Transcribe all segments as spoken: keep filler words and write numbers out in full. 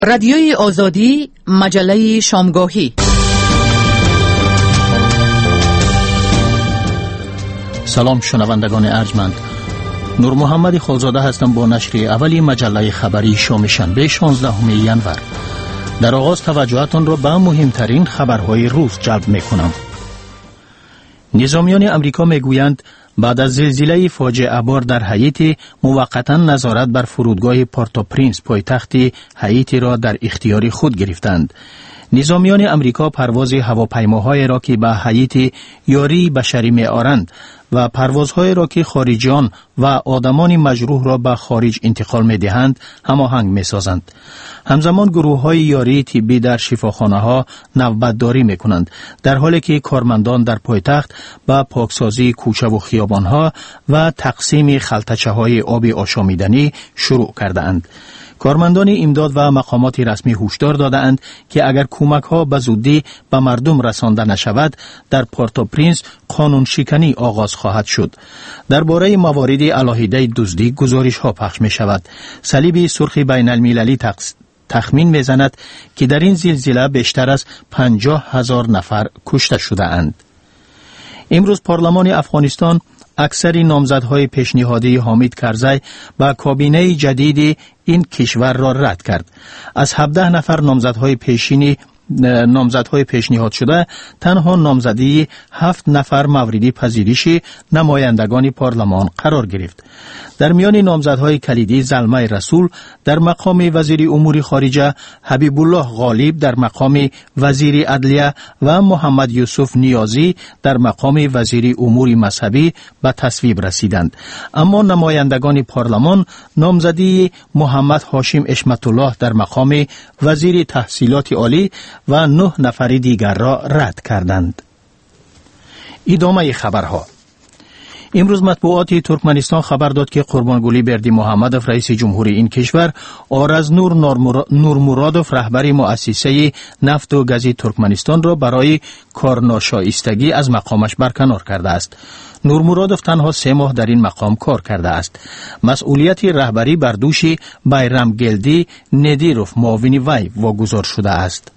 رادیوی آزادی، مجله شامگاهی. سلام شنوندگان ارجمند، نور محمد خالزاده هستم با نشر اولی مجله خبری شام شنبه شانزدهم ژانویه. در آغاز توجهتان را به مهمترین خبرهای روز جلب می‌کنم. نظامیان امریکا میگویند بعد از زلزله فاجعه بار در هاییتی موقتا نظارت بر فرودگاه پورتو پرینس پایتخت هاییتی را در اختیار خود گرفتند. نظامیان امریکا پرواز هواپیماهای را که به هاییتی یاری بشری می‌آورند و پروازهای را که خارجیان و آدمان مجروح را به خارج انتقال می‌دهند هماهنگ می‌سازند. همزمان گروه‌های یاری طبی در شفاخانه‌ها نوبتداری می‌کنند، در حالی که کارمندان در پایتخت به پاکسازی کوچه و خیابان‌ها و تقسیم خلطچه‌های آب آشامیدنی شروع کرده‌اند. کارمندان امداد و مقامات رسمی هشدار دادند که اگر کمک‌ها به زودی به مردم رسانده نشود، در پورتو پرینس قانون شکنی آغاز خواهد شد. درباره موارد علیحده دزدی گزارش‌ها پخش می‌شود. صلیب سرخ بین المللی تقس... تخمین می‌زند که در این زلزله بیشتر از پنجاه هزار نفر کشته شده‌اند. امروز پارلمان افغانستان اکثر نامزدهای پیشنهادی حامد کرزی با کابینه جدید این کشور را رد کرد. از هفده نفر نامزدهای پیشینی نامزدهای پیشنهاد شده، تنها نامزدی هفت نفر مورد پذیرش نمایندگان پارلمان قرار گرفت. در میان نامزدهای کلیدی زلمه رسول در مقام وزیر امور خارجه، حبیب الله غالب در مقام وزیر عدلیه و محمد یوسف نیازی در مقام وزیر امور مذهبی به تصویب رسیدند. اما نمایندگان پارلمان نامزدی محمد هاشم اشمت الله در مقام وزیر تحصیلات عالی و نه نفر دیگر را رد کردند. ادامه خبرها. امروز مطبوعات ترکمنستان خبر داد که قربانگلی بردی محمدوف رئیس جمهوری این کشور آرز نور نورمرادوف رهبر مؤسسه نفت و گاز ترکمنستان را برای کارناشایستگی از مقامش برکنار کرده است. نورمرادوف تنها سه ماه در این مقام کار کرده است. مسئولیت رهبری بر دوش بایرام گلدی ندیروف معاون وی واگذار شده است.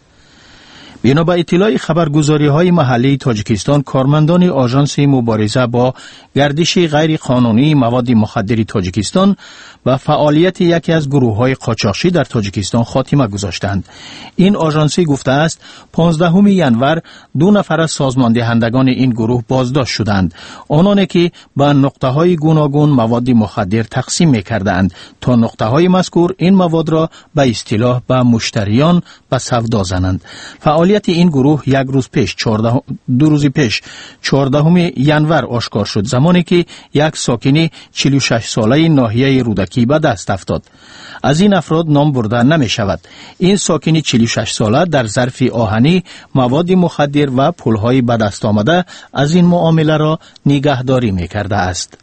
بنا به اطلاع خبرگزاری‌های محلی تاجیکستان، کارمندان آژانس مبارزه با گردش غیر قانونی مواد مخدر تاجیکستان و فعالیت یکی از گروه‌های قاچاقچی در تاجیکستان خاتمه گذاشتند. این آژانس گفته است پانزدهم ژانویه دو نفر از سازماندهندگان این گروه بازداشت شدند، آنانی که به نقطه‌های گوناگون مواد مخدر تقسیم می‌کردند تا نقطه‌های مذکور این مواد را به اصطلاح به مشتریان به سودا زنند. فعالیت این گروه یک روز پیش چهارده دو روز پیش چهاردهم ژانویه آشکار شد، زمانی که یک ساکن چهل و شش ساله ناحیه رودکی به دست افتاد. از این افراد نام برده نمی شود. این ساکن چهل و شش ساله در ظرف آهنی مواد مخدر و پولهای به دست آمده از این معامله را نگهداری می کرده است.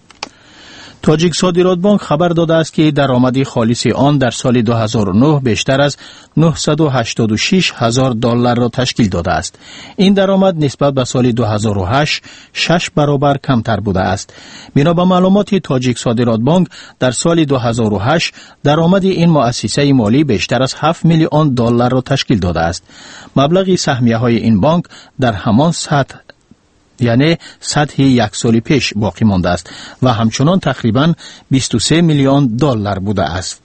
تاجیک صادرات بانک خبر داده است که درآمد خالص آن در سال دو هزار و نه بیشتر از نهصد و هشتاد و شش هزار دلار را تشکیل داده است. این درآمد نسبت به سال دو هزار و هشت شش برابر کمتر بوده است. بنا به معلومات تاجیک صادرات بانک در سال دو هزار و هشت درآمد این مؤسسه مالی بیشتر از هفت میلیون دلار را تشکیل داده است. مبلغ سهمیه های این بانک در همان سطح یعنی سطح یک سال پیش باقی مانده است و همچنان تقریباً بیست و سه میلیون دلار بوده است.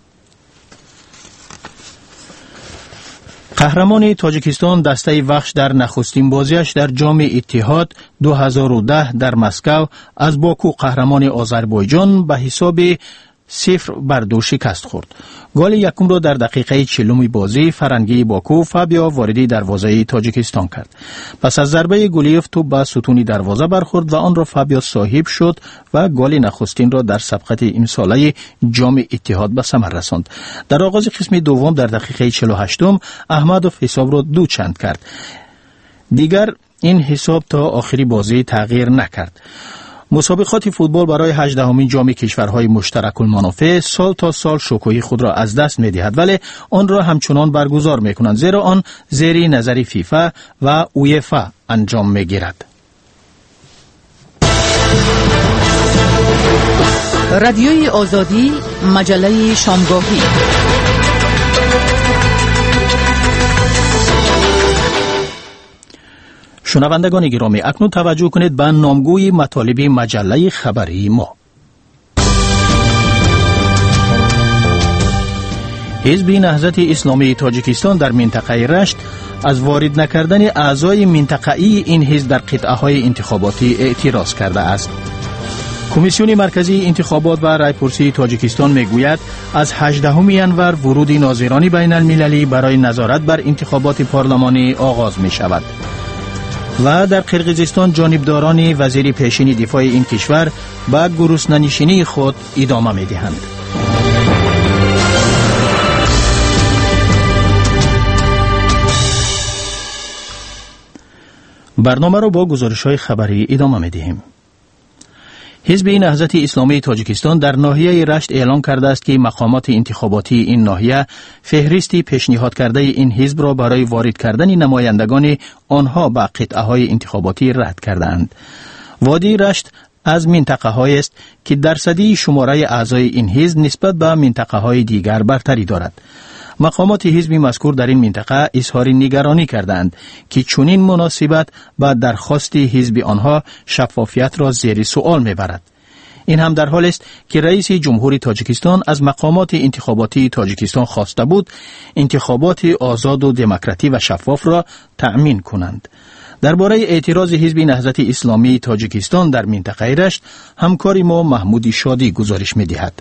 قهرمان تاجیکستان دسته وخش در نخستین بازیش در جام اتحاد دو هزار و ده در مسکو از باکو قهرمان آذربایجان به حساب صفر بر دو شکست خورد. گل یکم را در دقیقه چهلم بازی فرنگی باکو فابیا وارد دروازه تاجیکستان کرد. پس از ضربه گلیف توپ به ستون دروازه برخورد و آن را فابیا صاحب شد و گل نخستین را در سبقت امساله جام اتحاد به ثمر رساند. در آغاز قسم دوم در دقیقه چهل و هشتم احمدوف حساب را دو چند کرد. دیگر این حساب تا آخری بازی تغییر نکرد. مسابقات فوتبال برای هجدهمین جام کشورهای مشترک المنافع سال تا سال شکوهی خود را از دست می‌دهد، ولی آن را همچنان برگزار می‌کنند، زیرا آن زیر نظر فیفا و اویفا انجام می‌گیرد. رادیوی آزادی، مجله شامگاهی. شنوندگان گرامی، اکنون توجه کنید به نامگوی مطالب مجله خبری ما. حزب نهضت اسلامی تاجیکستان در منطقه رشت از وارد نکردن اعضای منطقه‌ای این حزب در قطعه‌های انتخاباتی اعتراض کرده است. کمیسیون مرکزی انتخابات و رایپرسی تاجیکستان میگوید از هجدهم ینور ورود ناظران بین المللی برای نظارت بر انتخابات پارلمانی آغاز می شود. و در قرقیزستان جانبداران وزیر پیشین دفاع این کشور به گرسنه‌نشینی خود ادامه می دهند. برنامه را با گزارش‌های خبری ادامه می‌دهیم. حزب نهضت اسلامی تاجیکستان در ناحیه رشت اعلام کرده است که مقامات انتخاباتی این ناحیه فهرستی پیشنهاد کرده این حزب را برای وارد کردن نمایندگان آنها به قطعه‌های انتخاباتی رد کردند. وادی رشت از منطقه‌هایی است که درصدی شماره اعضای این حزب نسبت به منطقه‌های دیگر برتری دارد. مقامات حزب مذکور در این منطقه اظهار نگرانی کردند که چنین مناسبت با درخواست حزب آنها شفافیت را زیر سوال میبرد. این هم در حال است که رئیس جمهور تاجیکستان از مقامات انتخاباتی تاجیکستان خواسته بود انتخابات آزاد و دموکراتی و شفاف را تأمین کنند. درباره اعتراض حزب نهضت اسلامی تاجیکستان در منطقه رشت همکار ما محمود شادی گزارش می‌دهد.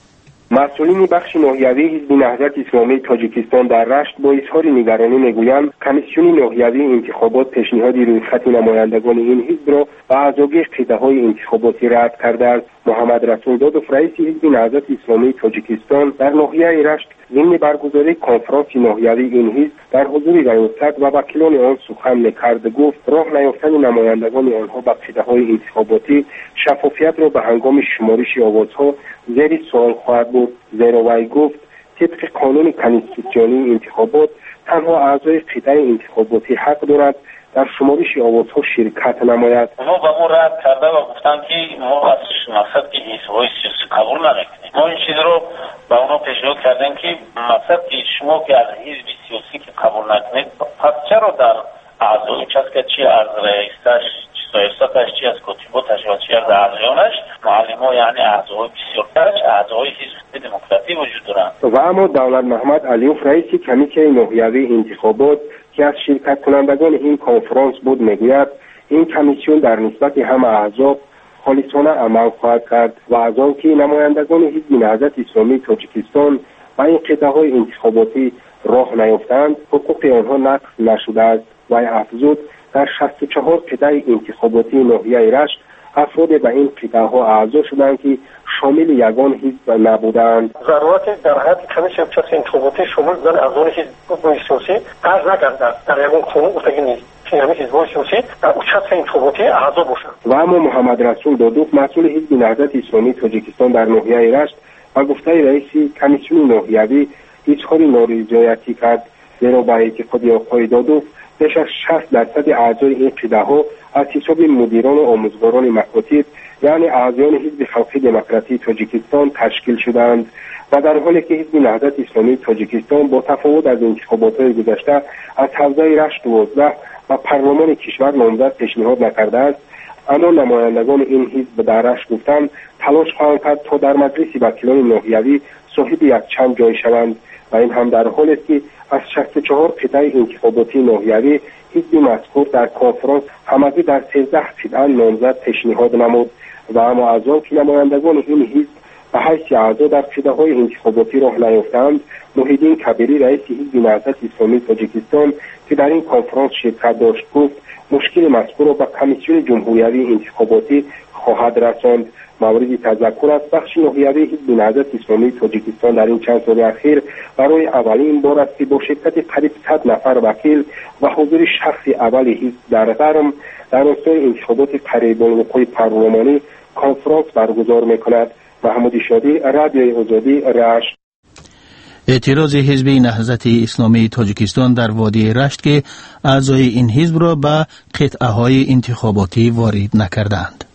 مسئولین بخش ناحیوی حزب نهضت اسلامی تاجیکستان در رشت با اظهار نگرانی میگویند کمیسیون ناحیوی انتخابات پیشنهاد رویخط نمایندگان این حزب را به اعضای قطعه‌های انتخاباتی رد کرده است. محمد رسول دادوف رئیس حزب نهضت اسلامی تاجیکستان در ناحیه رشت ضمن برگزاری کنفرانس ناحیوی این حزب در حضور ریاست و وکیلان آن سخن می‌کرد. گفت راه نیافتن نمایندگان آنها به قطعه‌های انتخاباتی شفافیت را به هنگام شمارش آوازها زیر سوال خواهد بود. زیرا وی گفت طبق قانون کنستیتوسیونی انتخابات تنها اعضای قطعه انتخاباتی حق دارد در شمارش آوازها شرکت نماید. ما با ما رد کرده و گفتن که ما از مقصد که حزب‌های سیاسی قبول نمیکنیم. ما این چیز رو با اونا پیشنهاد کردیم که مقصد که شما که از حزب سیاسی که قبول نکنید پس چرا در اعضای کسی چی از رئیسش سیاستش چی از کتیباتش و چی از اعضایانش معلم‌ها یعنی اعضای بسیارترش اعضای حزب دموکراتی وجود دارند. و اما دولت محمد علیوف رئیس کمیته ناحیوی انتخابات که از شرکت کنندگان این کنفرانس بود میگوید این کمیسیون در نسبت همه اعضا خالصانه عمل خواهد کرد و از آن که نمایندگان حزب نهضت اسلامی تاجیکستان و این قطعه‌های انتخاباتی راه نیافتند حقوق آنها نقض نشده است. و افزود در شصت و چهار قطعه انتخاباتی ناحیه رشت افراد به این قطعه‌ها اعضا شدند که شامل یگان حزب نبودند. ضرورت در حد کمیسیون انتخاباتی شامل بودن اعضای حزب سیاسی عرض نکردند. در یگان قانون گفته نیست که همه حزب‌های سیاسی در چهار انتخاباتی اعضا باشند. و اما محمد رسول دادوف مسئول حزب نهضت اسلامی تاجیکستان در ناحیه رشت و گفته رئیس کمیسیون ناحیوی اظهار نارضایتی کرد. زیرا با اعتقاد آقای دادوف بیش از شصت درصد اعضای این قطعه‌ها از حساب مدیران و آموزگاران مکاتب یعنی اعضایان حزب خلقی دموکراتی تاجیکستان تشکیل شدند و در حالی که حزب نهضت اسلامی تاجیکستان با تفاوت از انتخابات‌های گذشته از حوزه رشت دوازده و پارلمان کشور نامزد پیشنهاد نکرده است، اما نمایندگان این حزب در رشت گفتند تلاش خواهند کرد تا در مجلس وکیلان ناحیوی صاحب یک چند جای شوند و این هم در حالی است که از شصت و چهار قطعه انتخاباتی ناحیوی حزب مذکور در کنفرانس همگی در سیزده قطعه نامزد پیشنهاد نمود و اما از آن که نمایندگان این حزب به حیث اعضا در قطعه‌های انتخاباتی راه نیافتند، محیدین کبیری رئیس حزب نهضت اسلامی تاجیکستان که در این کنفرانس شرکت داشت گفت مشکل مذکور را به کمیسیون جمهوری انتخاباتی خواهد رساند. مورد تذکر است بخش ناحیوی حزب نهضت اسلامی تاجیکستان در این چند سال اخیر برای اولین بار است که با شرکت قریب صد نفر وکیل و حضور شخص اول حزب در قرم در راستای انتخابات قریب الوقوع پارلمانی کنفرانس برگزار می‌کند. محمود شادی، رادیوی آزادی، رشت. اعتراض حزب نهضت اسلامی تاجیکستان در وادی رشت که اعضای این حزب را به قطعه‌های انتخاباتی وارد نکردند.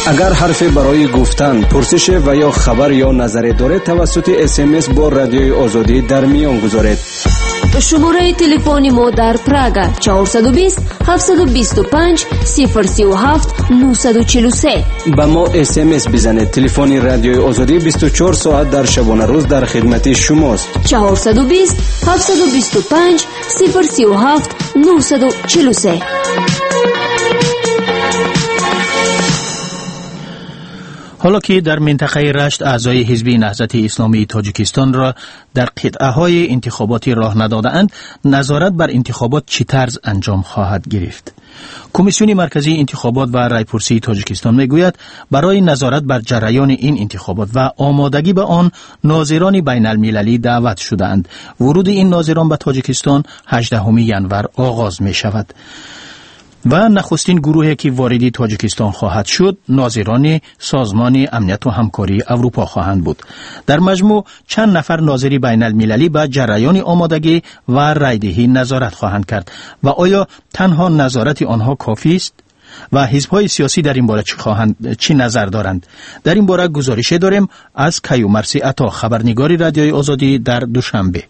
اگر حرفی برای گفتن، پرسش و یا خبر یا نظری دارید توسط اس ام اس با رادیوی آزادی در میان گذارید. شماره تلفن ما در پراگ چهارصد و بیست هفتصد و بیست و پنج صفر سی و هفت نهصد و چهل و سه. با ما اس ام اس بزنید. تلفن رادیوی آزادی بیست و چهار ساعت در شبانه روز در خدمت شماست. چهارصد و بیست هفتصد و بیست و پنج صفر سی و هفت نهصد و چهل و سه. حالا که در منطقه رشت اعضای حزب نهضت اسلامی تاجیکستان را در قطعه های انتخاباتی راه نداده‌اند، نظارت بر انتخابات چه طرز انجام خواهد گرفت؟ کمیسیون مرکزی انتخابات و رایپرسی تاجیکستان میگوید برای نظارت بر جریان این انتخابات و آمادگی به آن ناظران بین المللی دعوت شده‌اند. ورود این ناظران به تاجیکستان هجدهم ژانویه آغاز می شود و نخستین گروهی که واردی تاجیکستان خواهد شد ناظران سازمان امنیت و همکاری اروپا خواهند بود. در مجموع چند نفر ناظری بین المللی به جریان آمادگی و رایدهی نظارت خواهند کرد و آیا تنها نظارت آنها کافی است و حزب‌های سیاسی در این باره چی خواهند چی نظر دارند؟ در این باره گزارش داریم از کیومرسی عطا، خبرنگار رادیوی آزادی در دوشنبه.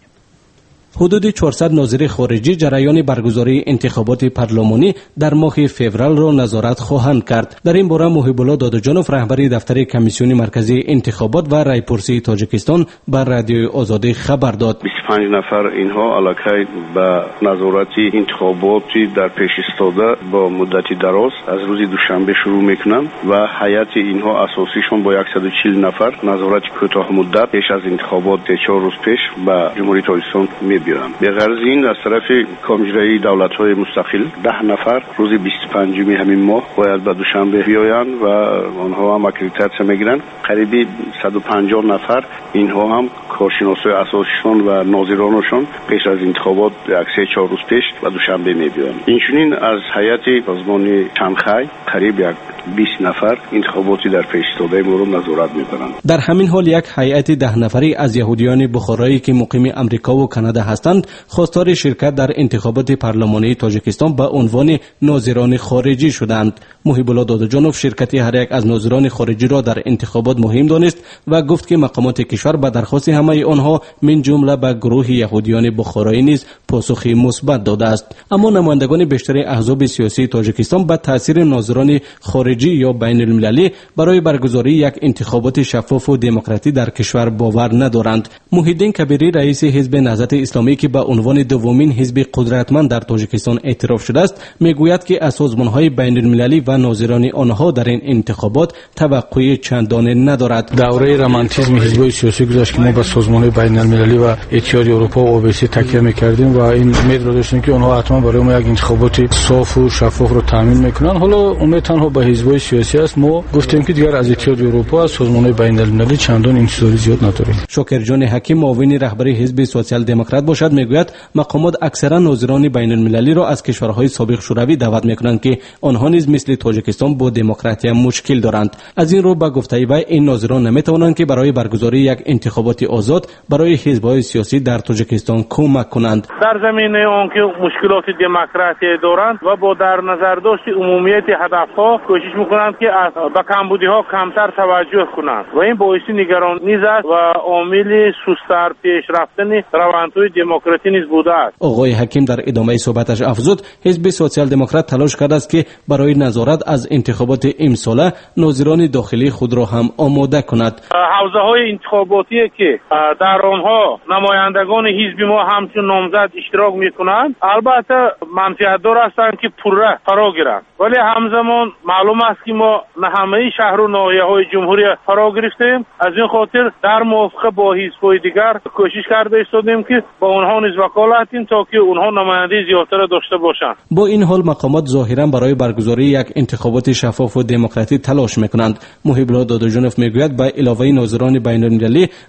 حدود چهارصد ناظر خارجی جریان برگزاری انتخابات پارلمانی در ماه فوریه را نظارت خواهند کرد. در این باره محب الله دادجانوف، رهبر دفتر کمیسیون مرکزی انتخابات و رایپرسی تاجیکستان، بر رادیوی آزادی خبر داد. بیست و پنج نفر اینها علاقه به نظارت انتخاباتی در پیش استاده با مدتی دراز از روز دوشنبه شروع میکنند و هیئت اینها اساسیشون با صد و چهل نفر نظارت کوتاه مدت پیش از انتخابات چهار روز پیش به جمهوری تاجیکستان می به غرض این از طرف کمیسیون دولت‌های مستقل ده نفر روز بیست و پنجم همین ماه باید به دوشنبه بیایند و آنها هم اکریدیتاسیون میگیرند. قریب صد و پنجاه نفر اینها هم کارشناسای اساسیشون و ناظرانشون پیش از انتخابات یک چهار روز پیش به دوشنبه میبیایند. اینچنین از هیئت سازمان شانگهای قریب یک بیست نفر انتخاباتی در پیش استاده مورد نظارت میکنند. در همین حال یک هیئت ده نفری از یهودیان بخارایی که مقیم امریکا و کانادا هستند خواستار شرکت در انتخابات پارلمانی تاجیکستان به عنوان ناظران خارجی شدند. محب الله دادجانوف شرکت هر یک از ناظران خارجی را در انتخابات مهم دانست و گفت که مقامات کشور به درخواست همه آنها من جمله به گروه یهودیان بخارایی نیز پاسخ مثبت داده است. اما نمایندگان بیشتر احزاب سیاسی تاجیکستان به تاثیر ناظران خارجی یا بین المللی برای برگزاری یک انتخابات شفاف و دموکراتیک در کشور باور ندارند. محیدین کبیری، رئیس حزب نهضت اسلامی که به عنوان دومین حزب قدرتمند در تاجیکستان اعتراف شده است، میگوید که از سازمان‌های بین المللی و ناظران آنها در این انتخابات توقع چندانه ندارد. دوره رمانتیسم حزب‌های سیاسی گذشت که ما به سازمان‌های بین المللی و اتحاد اروپا و اوبسی تکیه می‌کردیم و این امید را داشتیم که آنها حتما برای ما یک انتخابات صاف و شفاف رو تامین می‌کنند. حالا امید تنها به حزب‌های سیاسی است. ما گفتیم که دیگر از اتحاد اروپا از سازمان‌های بین المللی چندان انتظاری زیاد نداریم. شاکرجان حکیم، معاون رهبر حزب سوسیال دموکرات باشد، میگوید مقامات اکثرا ناظران بین المللی را از کشورهای سابق شوروی دعوت میکنند که آنها نیز مثل تاجیکستان با دموکراسی مشکل دارند. از این رو به گفته وی این ناظران نمیتوانند که برای برگزاری یک انتخابات آزاد برای حزب‌های سیاسی در تاجیکستان کمک کنند. در زمینه آنکه مشکلات دموکراسی دارند و با در نظر داشت عمومیت هدفها کوشش میکنند که به کمبودی‌ها کمتر توجه کنند و این باعث نگرانی است و عامل سست‌تر پیش رفتن روندهای دموکراسی نیز بوده است. آقای حکیم در ادامه صحبتش افزود حزب سوسیال دموکرات تلاش کرده است که برای نظارت از انتخابات امساله ناظران داخلی خود را هم آماده کند. حوزه‌های انتخاباتی که در آنها نمایندگان حزب ما همچون نامزد اشتراک می‌کنند البته منفعت دار هستند که پوره فرا گیرند، ولی همزمان معلوم است که ما نه همه شهر و ناحیه‌های جمهوری فرا گرفتیم. از این خاطر در موافقه با حزب‌های دیگر کوشش کرده ایستادیم که با اونها نیز وکالتیم تا که اونها نماینده زیادتر داشته باشند. با این حال مقامات ظاهرا برای برگزاری یک انتخابات شفاف و دموکراتیک تلاش میکنند. محب الله دادجانوف میگوید با علاوه ناظران بین المللی، ناظران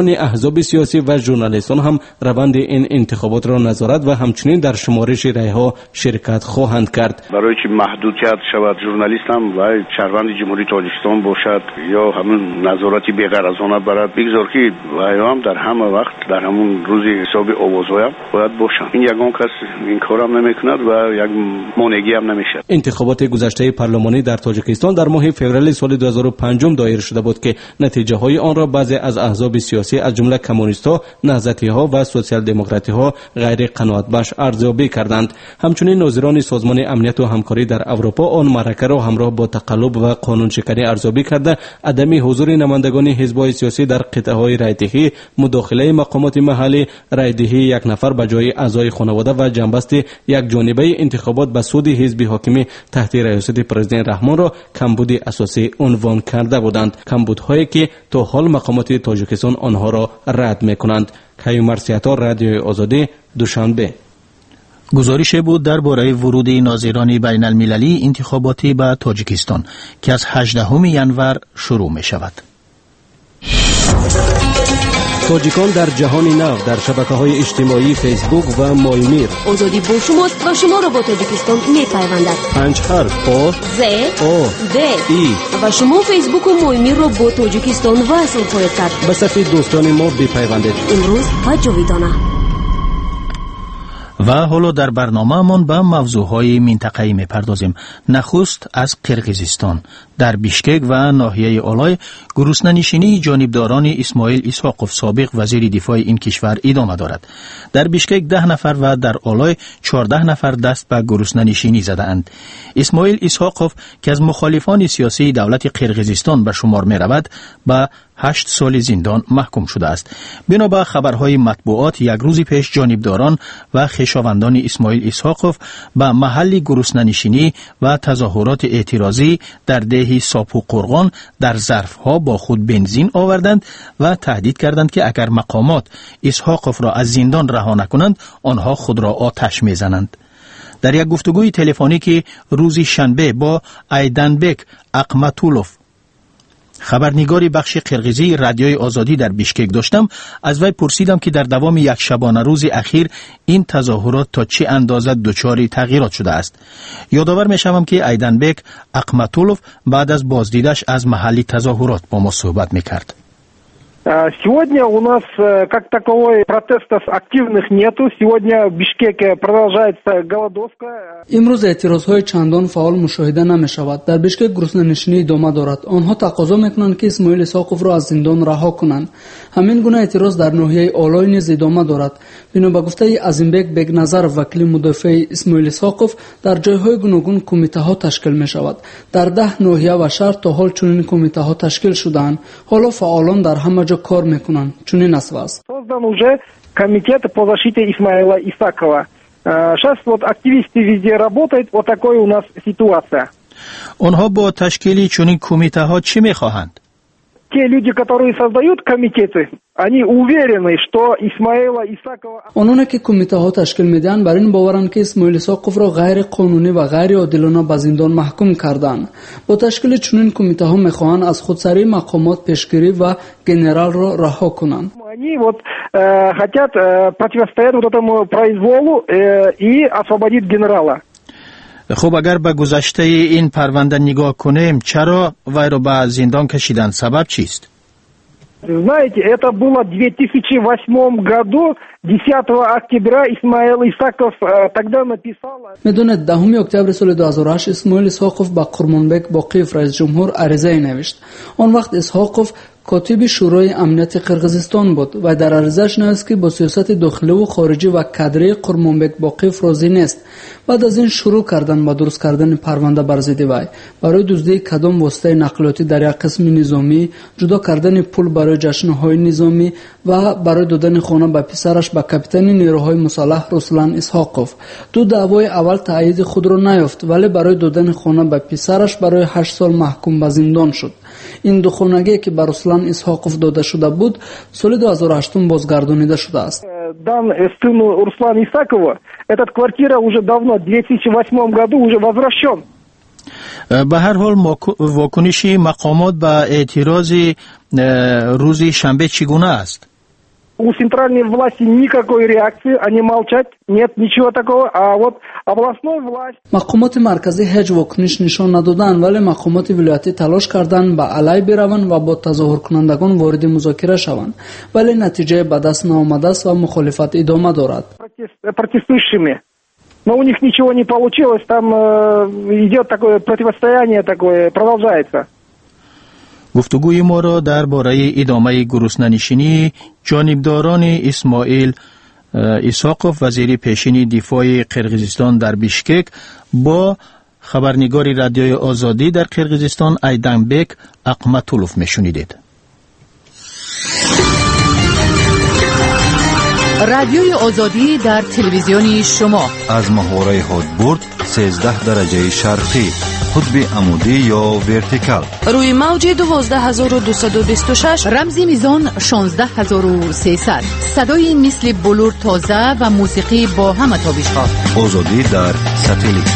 رهبران احزاب سیاسی و ژورنالیستان هم روند این انتخابات را نظارت و همچنین در شمارش رای‌ها شرکت خواهند کرد. برای که محدودیت شود ژورنالیست هم و شهروند جمهوری تاجیکستان باشد یا همون نظارتی بی‌غرضانه برد بگذار که و هم در همه وقت در همون روز حساب آوازها باید باشند. این یگان کس این کارم نمیکند و یک مانعی هم نمیشه. انتخابات گذشته پارلمانی در تاجیکستان در ماه فوریه سال دو هزار و پنج دایر شده بود که نتیجه های آن را بعضی از احزاب سیاسی از جمله کمونیست‌ها، نهضتی‌ها و سوسیال دموکرات‌ها غیر قناعت‌بخش ارزیابی کردند. همچنین ناظران سازمان امنیت و همکاری در اروپا آن معرکه را همراه با تقلب و قانون شکنی ارزیابی کرده عدم حضور نمایندگان حزب‌های سیاسی در قطعه‌های رایدهی، مداخله مقامات محلی، رایدهی یک نفر به جای اعضای خانواده و جنبست یک جانبه انتخابات به سود حزب حاکم تحت ریاست پرزیدنت رحمان را کمبود اساسی عنوان کرده بودند. کمبودهایی که تا حال مقامات تاجیکستان آنها را رد می‌کنند. کیومر سیاتار، رادیوی آزادی، دوشنبه. گزارش بود درباره ورود ناظران بین المللی انتخاباتی به تاجیکستان که از هجدهم ینور شروع می شود. تاجیکان در جهان نو در شبکه‌های اجتماعی فیسبوک و مایمیر. آزادی با شماست و شما را با تاجیکستان می‌پیوندد. پنج حرف آ ز آ د ای و شما فیسبوک و مایمیر را با تاجیکستان وصل خواهید کرد. به صف دوستان ما بپیوندید. امروز و جاویدانه. و حالا در برنامه‌مان به موضوعهای منطقه‌ای می‌پردازیم. نخست از قرقیزستان. در بیشکک و ناحیه آلای گرسنه‌نشینی جانبداران اسماعیل اسحاقوف سابق وزیر دفاع این کشور ادامه دارد. در بیشکک ده نفر و در آلای چهارده نفر دست به گرسنه‌نشینی زده‌اند. اسماعیل اسحاقوف که از مخالفان سیاسی دولت قرقیزستان به شمار می‌رود، به هشت سال زندان محکوم شده است. بنابر خبرهای مطبوعات یک روز پیش جانبداران و خویشاوندان اسماعیل اسحاقوف به محل گرسنه‌نشینی و تظاهرات اعتراضی در دهه ساپو قرغان در ظرفها با خود بنزین آوردند و تهدید کردند که اگر مقامات اسحاقوف را از زندان رها نکنند آنها خود را آتش میزنند. در یک گفتگوی تلفنی که روز شنبه با ایدنبک اقمتولوف خبرنگاری بخش قرقیزی رادیوی آزادی در بیشکک داشتم، از وی پرسیدم که در دوام یک شبانه روز اخیر این تظاهرات تا چه اندازه دچار تغییرات شده است. یادآور می‌شوم که ایدنبک اقمتولوف بعد از بازدیدش از محل تظاهرات با ما صحبت می‌کرد. Сегодня у нас как таковой протестов активных нету. Сегодня в Бишкеке продолжается голодовка. امروز اعتراضهای چندان فعال مشاهده نمی‌شود. در بیشکک گرسنه‌نشینی ادامه دارد. آنها تقاضا می‌کنند که اسماعیل اسحاقوف را از زندان رها کنند. همین گونه اعتراض در ناحیه آلای نیز ادامه دارد. بنا به گفته عظیمبک بیگ نظر وکیل مدافع اسماعیل اسحاقوف در جای‌های گوناگون کمیته‌ها تشکیل می‌شود. در ده ناحیه و شهر تا حال چنین کمیته‌ها تشکیل شده‌اند. حالا فعالان در همه جا کار میکنن. چنین است. Создан уже комитет по защите Исмаила Исакова. Сейчас вот активисты везде работают. Вот такой у нас ситуация. آنها با تشکیل چنین کمیته ها چی میخواهند؟ Те люди, которые создают комитеты, они уверены, что Исмаила Исакова. آنها که کمیته ها تشکیل میدن بر این باورند که اسماعیل اسحاقوف را غیر قانونی و غیر عادلانه به زندان محکوم کردند. با تشکیل چنین کمیته ها میخواهند از خودسری مقامات پیشگیری و گنرال را رها کنند. Они вот э, хотят э, противостоять вот этому произволу э, и освободить генерала. خب اگر به گذشته این پرونده نگاه کنیم چرا وی را به زندان کشیدن؟ سبب چیست؟ Знаете, это было в две тысячи восьмом году, десятого октября Исмаил Исаков э, тогда написал. میدونید دهم اکتبر سال دو هزار و هشت اسماعیل اسحاقوف با قرمانبک باقیف رئیس جمهور عریضه نوشت. آن وقت اسحاقوف کاتب شورای امنیت قرقیزستان بود و در عریضه‌اش نوشت که با سیاست داخلی و خارجی و کادر قرمانبک باقیف راضی نیست. بعد از این شروع کردن با درست کردن پرونده بر ضد وی برای دزدی کدام واسطه نقلیاتی در یک قسم نظامی، جدا کردن پول برای جشن‌های نظامی و برای دادن خانه به پسرش به کاپیتان نیروهای مسلح رسلان اسحاقوف. دو دعوای اول تایید خود را نیافت ولی برای دادن خانه به پسرش برای هشت سال محکوم به زندان شد. این دو خانگی که به رسلان اسحاقوف داده شده بود سال دو هزار و هشت بازگردانیده شده است. дан сыну Руслана Исакова, эта квартира уже давно, в две тысячи восьмом году уже возвращен. به هر حال واکنش مقامات به اعتراض روز شنبه چگونه است؟ У центральной власти никакой реакции, они молчат, нет ничего такого, а вот областной власть... мақомоти марказӣ ҳеҷ вокуниш нишон надоданд, вале мақомоти вилоятӣ талош карданд ба алай бираванд ва бо тазоҳуркунандагон вориди музокира шаванд, вале натиҷае ба даст наомадааст ва мухолифат идома дорад. Протестующими. Но у них ничего не получилось, там э, идет такое противостояние, такое продолжается. گفتگوی ما را درباره ادامه گروسنه‌نشینی جانبداران اسماعیل ایساقوف وزیر پیشین دفاع قرقیزستان در بیشکک با خبرنگار رادیوی آزادی در قرقیزستان ایدنبک اقمتولوف میشنیدید. رادیوی آزادی در تلویزیون شما از محوره هادبورد سیزده درجه شرقی، قطب عمودی یا ورتیکال، روی موج دوازده هزار و دویست و بیست و شش، رمزی میزان شانزده هزار و سیصد، صدای مثل بلور تازه و موسیقی با همه تابش‌ها. آزادی در ساتلیت.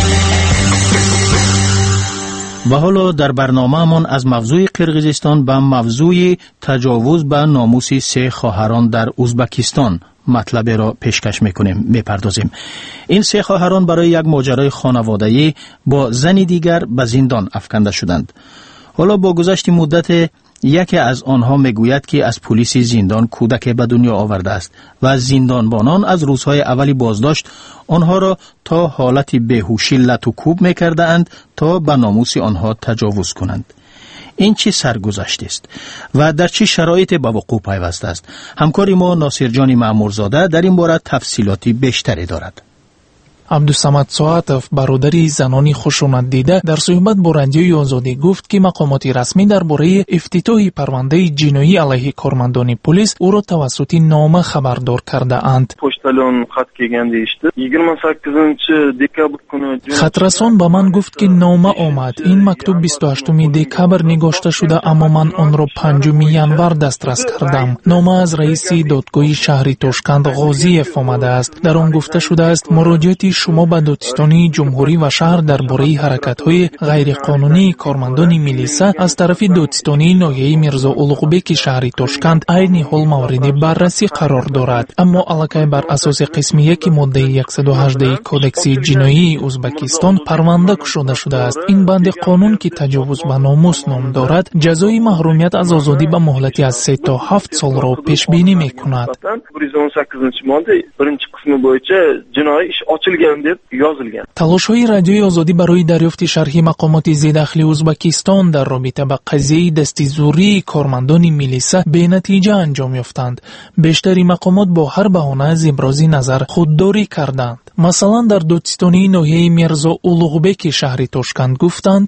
و حالا در برنامه‌مان از موضوع قرقیزستان به موضوع تجاوز به ناموس سه خواهران در ازبکستان مطلب را پیشکش میکنیم میپردازیم. این سه خواهران برای یک ماجرای خانوادگی با زن دیگر به زندان افکنده شدند. حالا با گذشت مدت یکی از آنها میگوید که از پلیس زندان کودک به دنیا آورده است و زندانبانان از روزهای اولی بازداشت آنها را تا حالت بیهوشی لت و کوب میکرده اند تا به ناموس آنها تجاوز کنند. این چه سرگذشت است و در چه شرایط به وقوع پیوسته است؟ همکار ما ناصر جان مأمورزاده در این باره تفصیلاتی بیشتری دارد. عبدالصمد ساعتов бародари занони хушунатдида дар суҳбат бо радиои озодӣ гуфт ки мақомоти расмӣ дар бораи ифтитоҳи парвандаи ҷиноӣ алайҳи кормандони пулис ӯро тавассути нома хабардор кардаанд. почталон хат келган deyishdi. yigirma sakkizinchi dekabr kuni хатрасон ба ман гуфт ки нома омад. ин мактуб бисту ҳаштуми декабр нигошта шуда, аммо ман онро панҷуми январ дастрас кардам. нома аз раиси додгоҳи шаҳри Тошканд Ғозиев омадааст. дар он гуфта шудааст муроҷиати шумо ба додистони ҷумҳурӣ ва шаҳр дар бораи ҳаракатҳои ғайриқонунии кормандони милиса аз тарафи додистони ноҳияи Мирзо Улуғбеки шаҳри Тошканд айни ҳол мавриди баррасӣ қарор дорад. аммо аллакай бар асоси қисми яки моддаи яксаду ҳаждаҳ кодекси ҷиноии Ӯзбекистон парванда кушода шудааст. ин банди қонун ки таҷовуз ба номус ном дорад, ҷазои маҳрумият аз озодӣ ба муҳлати аз се то ҳафт солро пешбинӣ мекунад. bir yuz o'n sakkizinchi modda birinchi qismi bo'yicha jinoiy ish ochilgan deb yozilgan. талошҳои радиои озодӣ барои дарёфти шарҳи мақомоти зидахли Ӯзбекистон дар робита ба қазияи дастизурии кормандони милиса бенатиҷа анҷом ёфтанд. бештари мақомот бо ҳар баҳона аз ибрози назар худдорӣ карданд. масалан дар додистони ноҳияи Мирзо Улуғбеки шаҳри Тошканд гуфтанд: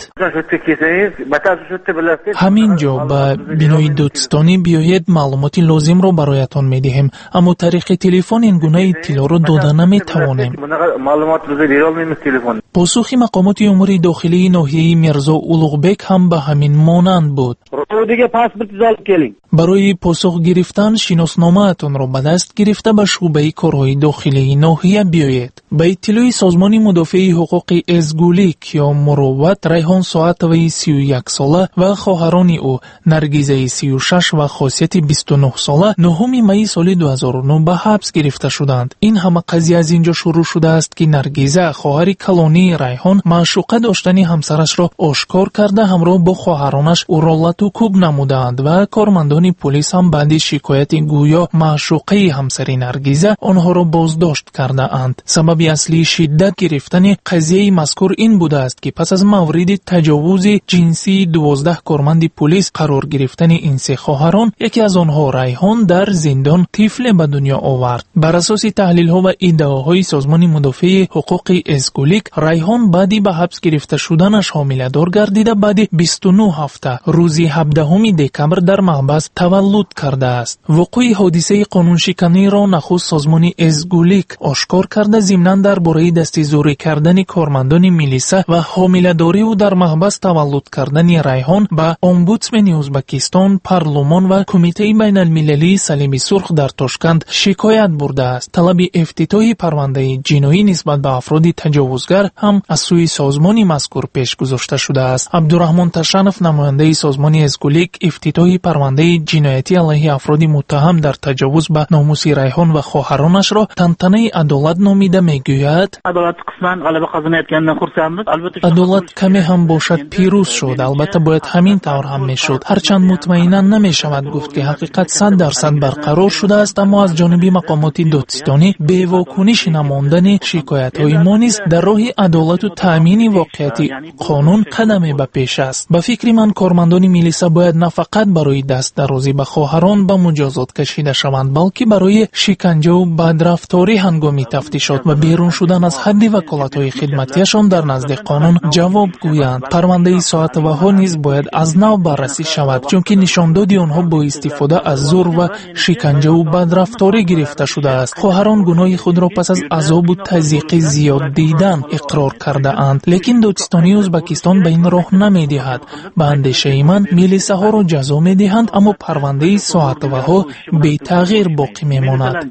ҳамин ҷо ба бинои додистонӣ биёед, маълумоти лозимро бароятон медиҳем, аммо тариқи телефон ин гуна иттилоъро дода наметавонем. посухи мақомоти умури дохилии ноҳияи Мирзо Улуғбек ҳам ба ҳамин монанд буд. барои посух гирифтан шиносномаатонро ба даст гирифта ба шӯъбаи корҳои дохилии ноҳия биёед. ба иттилои созмони мудофиаи ҳуқуқи Эзгулик ё Муровват, Райҳон Соатоваи сию як сола ва хоҳарони ӯ Наргизаи сию шаш ва Хосияти бисту нӯҳ сола нӯҳуми майи соли ду ҳазору нӯҳ ба ҳабс гирифта шуданд. ин ҳама қазия аз ин ҷо шурӯъ шудааст ки Наргиза, хоҳари калонии Райҳон, маъшуқа доштани ҳамсарашро ошкор карда ҳамроҳ бо хоҳаронаш ӯро лату кӯб намудаанд ва кормандони пулис ҳам баъди шикояти гӯё маъшуқаи ҳамсари Наргиза онҳоро боздошт кардаанд. сабаби аслии шиддат гирифтани қазияи мазкур ин будааст ки пас аз мавриди таҷовузи ҷинсии дувоздаҳ корманди пулис қарор гирифтани ин се хоҳарон, яке аз онҳо Райҳон дар зиндон тифле ба дунё овард. бар асоси таҳлилҳо ва иддаоҳои созмони мудофиаи ҳуқуқи Эзгулик, Райҳон баъди ба ҳабс гирифта шуданаш ҳомиладор гардида баъди бисту нӯҳ ҳафта рӯзи ҳабдаҳуми декабр дар маҳбас таваллуд кардааст. вуқӯи ҳодисаи қонуншиканиро нахуст созмони Эзгулик ошкор карда ضمناً درباره دسته‌زوری کردن کارمندان میلیسا و حامله‌داری و در محبس تولد کردن ریحان به امبودسمن ازبکستان، پارلمان و کمیته بین المللی صلیب سرخ در تاشکند شکایت برده است. طلب افتتاح پرونده جنایی نسبت به افراد تجاوزگر هم از سوی سازمان مذکور پیش گذاشته شده است. عبدالرحمن تشنف، نماینده سازمان ازگولیک، افتتاح پرونده جنایتی علیه افراد متهم در تجاوز به ناموس ریحان و خواهرانش را تنتنه عدالت نامیده میگوید. عدالت قسمن غلبه قازانayotganidan xursandmiz. Albatta عدالت کمی هم باشد پیروز شد. البته باید همین طور هم میشد. هرچند مطمئنا نمیشود گفت که حقیقت صد درصد برقرار شده است، اما از جانب مقامات دادستانی به واکنش نماندن شکایت های ما نیز در راه عدالت و تامین واقعیت قانون قدمی به پیش است. به فکر من کارمندان میلیسا باید نه فقط برای دست درازی به خواهران به مجازات کشیده شوند، بلکه برای شکنجه و بدرفتاری هنگام تفتیشات و بیرون شدن از حد وکالت‌های خدمتیشان در نزد قانون جواب گویند. پرونده ساعت وها نیز باید از نو بررسی شود، چون که نشاندادی آنها با استفاده از زور و شکنجه و بدرفتاری گرفته شده است. خواهران گناه خود را پس از عذاب و تضییق زیاد دیدن اقرار کرده اند، لیکن دادستانی ازبکستان به این راه نمی‌دهد. به اندیشه من میلیساها را جزا می‌دهند، اما پرونده ساعت وها بی تغییر باقی میماند.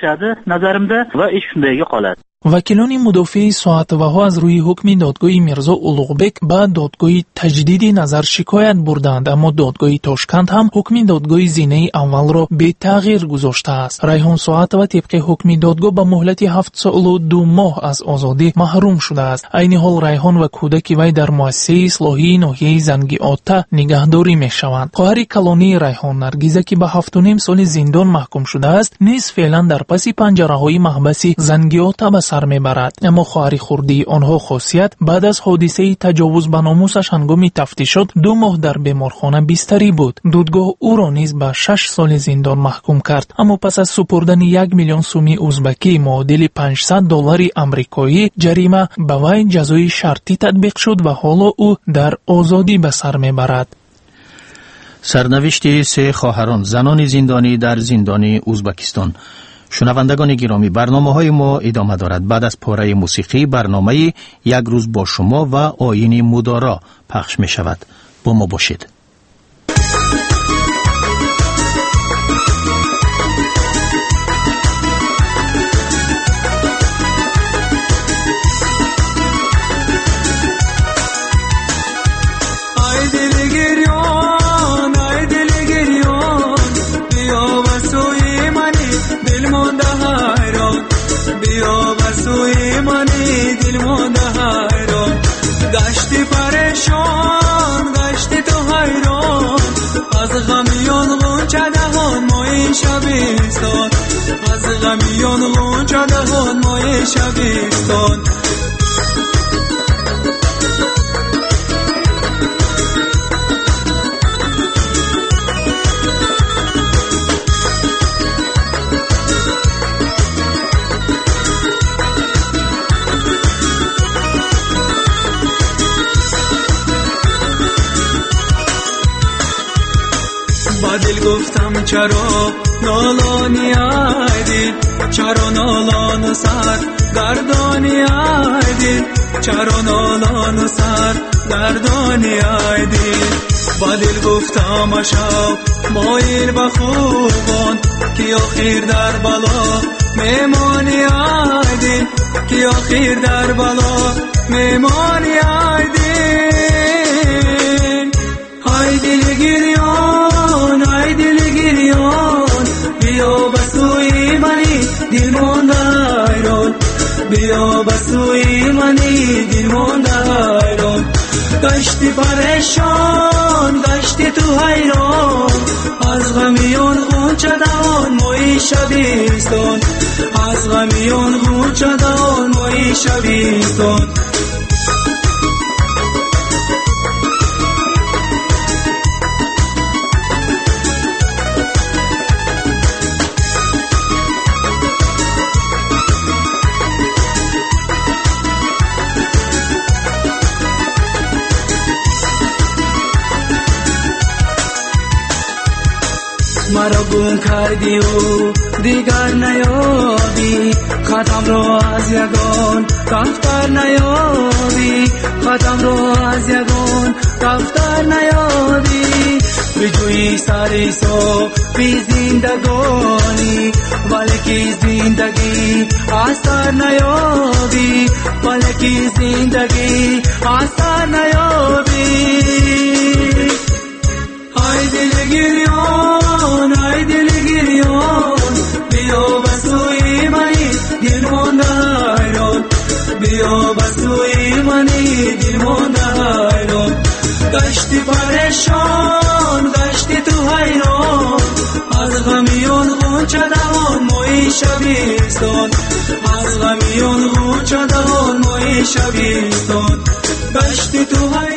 وکیلان مدافع ساعت وها از روی حکم دادگاه میرزا اولوغبک به دادگاه تجدید نظر شکایت بردند، اما دادگاه تاشکند هم حکم دادگاه زینه اول را به تغییر گذاشته است. ریحان ساعت و طبق حکم دادگاه به مهلت هفت سال و دو ماه از آزادی محروم شده است. عین حال ریحان و کودک وی در مؤسسه اصلاحی ناحیه زنگی آتا نگهداری میشوند. خواهر کلانی ریحان نرگیزه که به هفت و نیم سال زندان محکوم شده است، نیز فعلا در پس پنجره‌های محبس زنگی آتا به سر میبرد. اما خواهر خردی آنها خاصیت بعد از حادثه تجاوز به ناموسش هنگام تفتیشات دو ماه در بیمارخانه بستری بود. دادگاه او را نیز به شش سال زندان محکوم کرد، اما پس از سپردن یک میلیون سومی ازبکی معادل پانصد دلار آمریکایی جریمه به وی جزای شرطی تطبیق شد و حالا او در آزادی به سر میبرد. سرنوشت سه خواهران زنان زندانی در زندان ازبکستان. شنوندگان گرامی، برنامه های ما ادامه دارد. بعد از پاره موسیقی برنامه یک روز با شما و آیین مدارا پخش می شود. با ما باشید. گشتی پریشان گشتی تو حیران، از غمیان غنچه دهان مای شبستان، از غمیان غنچه دهان مای شبستان. دل گفتم چرا نالانی دل، چرا نالان و سر گردانی دل، چرا نالان و سر گردانی دل. با دل گفتم شب مایل به خوبان، که آخر در بلا میمانی دل، که آخر در بلا میمانی دل. های دل گریان های دل گریان، بیا بسوی منی دل مانده حیران، بیا بسوی منی دل مانده حیران. گشتی پریشان گشتی تو حیران، از غمیان غنچه دهان مای شبستان، از غمیان غنچه دهان مای شبستان. مرا گم کردی و دیگر نیابی خطم رو از یگان دفتر نیابی خطم رو از یگان دفتر نیابی بجوی سری سو بی زندگانی ولی کی زندگی آسار نیابی ولی کی زندگی آسار نیابی ای دل گریان ای دل گریان بیا بسوی منی دل مانده حیران بیا بسوی منی دل مانده حیران گشتی پریشان گشتی تو حیران از غمیان غنچه دوان مای شبیستان از غمیان غنچه دوان مای شبیستان گشتی تو حیران